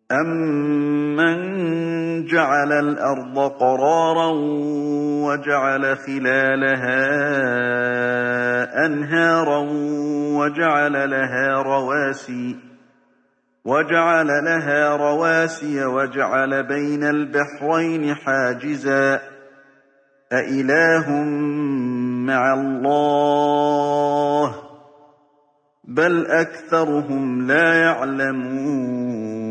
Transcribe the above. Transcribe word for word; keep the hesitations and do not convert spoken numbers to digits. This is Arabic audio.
أَمَّن جَعَلَ الْأَرْضَ قَرَارًا وَجَعَلَ خِلَالَهَا أَنْهَارًا وَجَعَلَ لَهَا رَوَاسِيَ وَجَعَلَ بَيْنَ الْبَحْرَيْنِ حَاجِزًا ۗ أَإِلَٰهٌ مَّعَ اللَّهِ ۚ بَلْ أَكْثَرُهُمْ لَا يَعْلَمُونَ